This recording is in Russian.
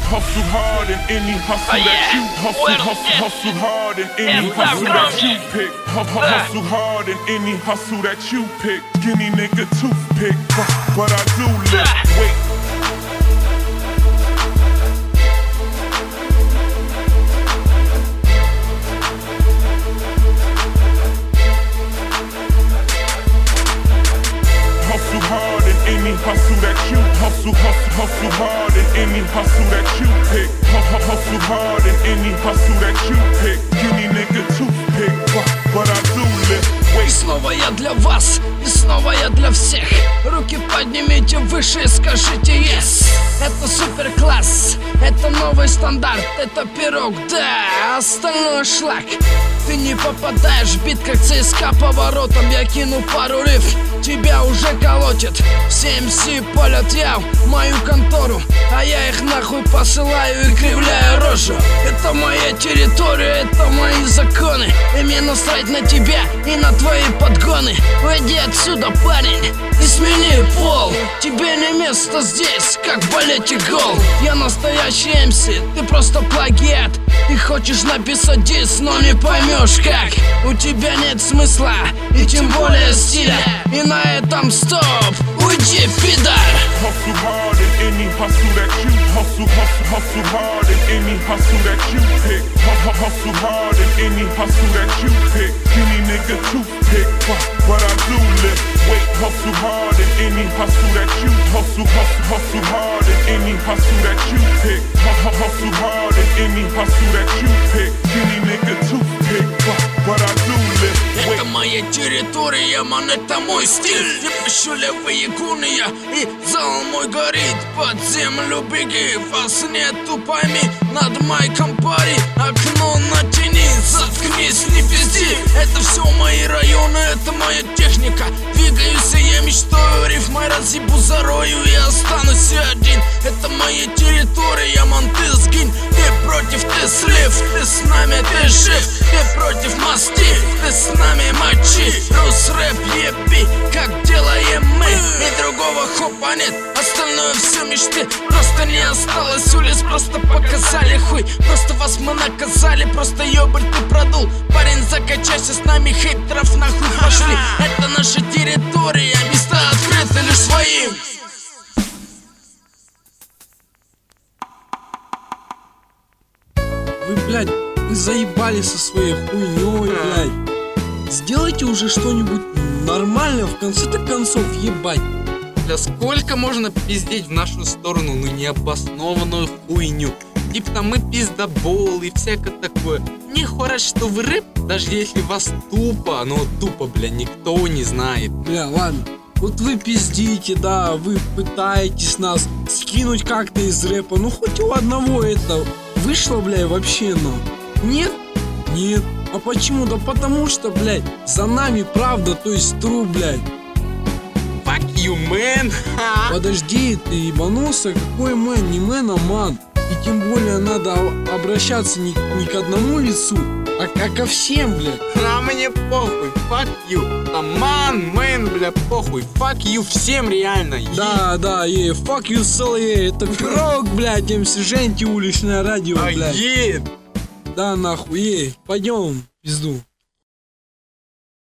Hustle hard in any hustle that you hustle hard in any hustle that you pick. Hustle hard in any hustle that you pick. Skinny nigga toothpick, but I do lift weight. Hustle hard in any hustle that you hustle hard in any hustle that you pick. Hustle hard in any hustle that you pick. Skinny nigga toothpick, but I do lift weight. И снова я для вас, и снова я для всех. Руки поднимите выше и скажите yes. Это супер класс, это новый стандарт, это пирог, да, остальное шлак. Ты не попадаешь в бит, как ЦСКА поворотом. Я кину пару риф, тебя уже колотит. Все МС полят я в мою контору, а я их нахуй посылаю и кривляю рожу. Это моя территория, это мои законы, и мне насрать на тебя и на твои подгоны. Уйди отсюда, парень, и смени пол. Тебе не место здесь, как в балете гол. Я настоящий МС, ты просто плагиат. Ты хочешь написать дис, но не поймешь как. У тебя нет смысла и тем более стиля. И на этом стоп, уйди, пидор. Hustle hard in any hustle that you hustle hard in any hustle that you pick. Hustle hard in any hustle that you pick. Skinny nigga toothpick, but I do lift weight. Hustle hard in any hustle that you hustle hard in any hustle that you pick. Hustle hard in any hustle that you pick. Skinny nigga toothpick, but I do lift weight. Это моя территория, ман, это мой стиль. Я пищу левые гуны, и зал мой горит. Под землю беги, вас нету, пойми. Над майком пари, окно натяни. Заткнись, не пизди. Это все мои районы, это моя техника. Двигаюсь, я мечтаю, рифмой разъебу зарою и останусь один. Это моя территория, ман, ты сгинь. Ты против, ты слив, ты с нами, ты жив. Ты против масти, ты с нами мочи. Рус рэп, еби, как делаем мы. И другого хопа нет, остальное все мечты. Просто не осталось улиц, просто показали хуй. Просто вас мы наказали, просто ёбарь ты продул. Парень, закачайся с нами, хейтеров нахуй пошли. Это наша территория, места открыты лишь своим. Вы, блядь, вы заебали со своей хуйней, блядь. Сделайте уже что-нибудь нормальное в конце-то концов, ебать. Да сколько можно пиздеть в нашу сторону, ну необоснованную хуйню. Типа там мы пиздобол и всякое такое. Мне хворать, что вы рэп, даже если вас тупо, но тупо, бля, никто не знает. Бля, ладно. Вот вы пиздите, да, вы пытаетесь нас скинуть как-то из рэпа. Ну хоть у одного это вышло, бля, вообще, ну. Нет? Нет. А почему? Да потому что, блядь, за нами правда, то есть true, блядь. Fuck you, man. Подожди, ты ебанулся? Какой мэн? Не мэн, а ман. И тем более надо обращаться не к одному лицу, а ко всем, блядь. А мне похуй, fuck you. Там ман, мэн, бля, похуй. Fuck you всем реально. Да, fuck you, селе. Это пирог, блядь, МС Женти, уличное радио, блядь. Да, нахуй, пойдем, пизду.